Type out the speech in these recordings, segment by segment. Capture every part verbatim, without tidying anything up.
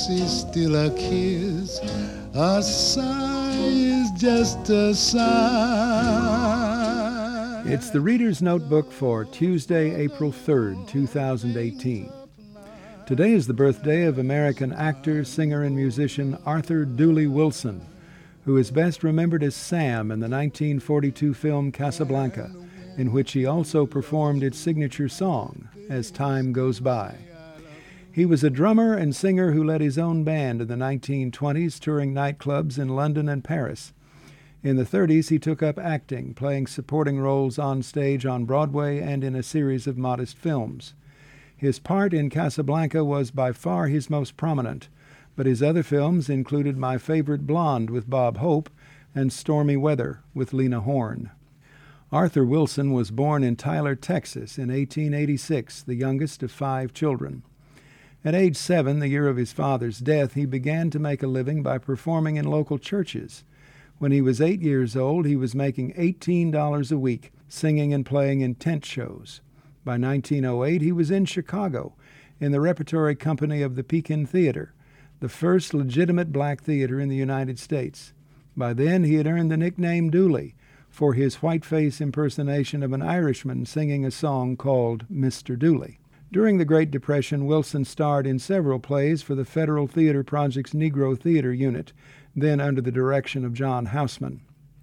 is still a kiss. A sigh is just a sigh. It's the Reader's Notebook for Tuesday, April third, two thousand eighteen. Today is the birthday of American actor, singer, and musician Arthur Dooley Wilson, who is best remembered as Sam in the nineteen forty-two film Casablanca, in which he also performed its signature song, As Time Goes By. He was a drummer and singer who led his own band in the nineteen twenties, touring nightclubs in London and Paris. In the thirties, he took up acting, playing supporting roles on stage on Broadway and in a series of modest films. His part in Casablanca was by far his most prominent, but his other films included My Favorite Blonde with Bob Hope and Stormy Weather with Lena Horne. Arthur Wilson was born in Tyler, Texas in eighteen eighty-six, the youngest of five children. At age seven, the year of his father's death, he began to make a living by performing in local churches. When he was eight years old, he was making eighteen dollars a week, singing and playing in tent shows. By nineteen oh eight, he was in Chicago, in the repertory company of the Pekin Theater, the first legitimate black theater in the United States. By then, he had earned the nickname Dooley for his whiteface impersonation of an Irishman singing a song called Mister Dooley. During the Great Depression, Wilson starred in several plays for the Federal Theater Project's Negro Theater Unit, then under the direction of John Houseman.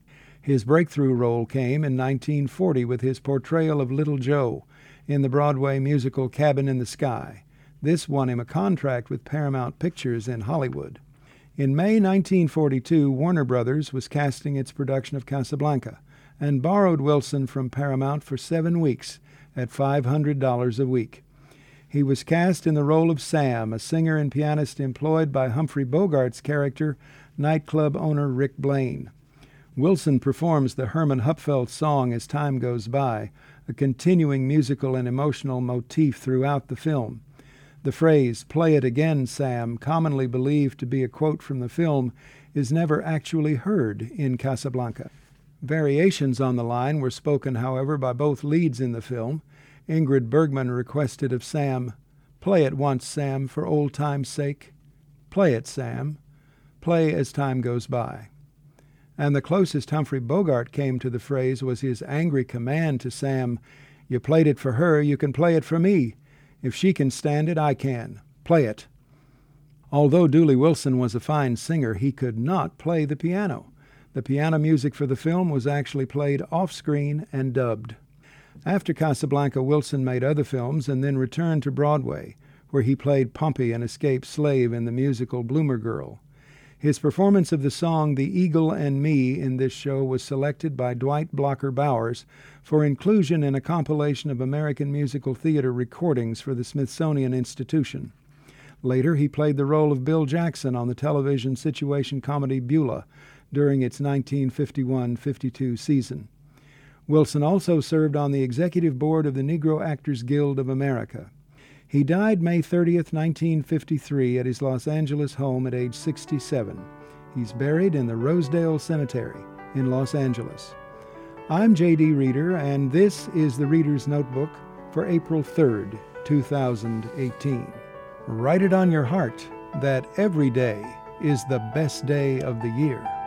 His breakthrough role came in nineteen forty with his portrayal of Little Joe in the Broadway musical Cabin in the Sky. This won him a contract with Paramount Pictures in Hollywood. In May nineteen forty-two, Warner Brothers was casting its production of Casablanca and borrowed Wilson from Paramount for seven weeks at five hundred dollars a week. He was cast in the role of Sam, a singer and pianist employed by Humphrey Bogart's character, nightclub owner Rick Blaine. Wilson performs the Herman Hupfeld song As Time Goes By, a continuing musical and emotional motif throughout the film. The phrase, "Play it again, Sam," commonly believed to be a quote from the film, is never actually heard in Casablanca. Variations on the line were spoken, however, by both leads in the film. Ingrid Bergman requested of Sam, "Play it once, Sam, for old time's sake. Play it, Sam. Play as time goes by." And the closest Humphrey Bogart came to the phrase was his angry command to Sam, "You played it for her, you can play it for me. If she can stand it, I can. Play it." Although Dooley Wilson was a fine singer, he could not play the piano. The piano music for the film was actually played off-screen and dubbed. After Casablanca, Wilson made other films and then returned to Broadway, where he played Pompey, an escaped slave, in the musical Bloomer Girl. His performance of the song The Eagle and Me in this show was selected by Dwight Blocker Bowers for inclusion in a compilation of American musical theater recordings for the Smithsonian Institution. Later, he played the role of Bill Jackson on the television situation comedy Beulah during its nineteen fifty-one fifty-two season. Wilson also served on the executive board of the Negro Actors Guild of America. He died May thirtieth, nineteen fifty-three, at his Los Angeles home at age sixty-seven. He's buried in the Rosedale Cemetery in Los Angeles. I'm J D Reader, and this is the Reader's Notebook for April third, two thousand eighteen. Write it on your heart that every day is the best day of the year.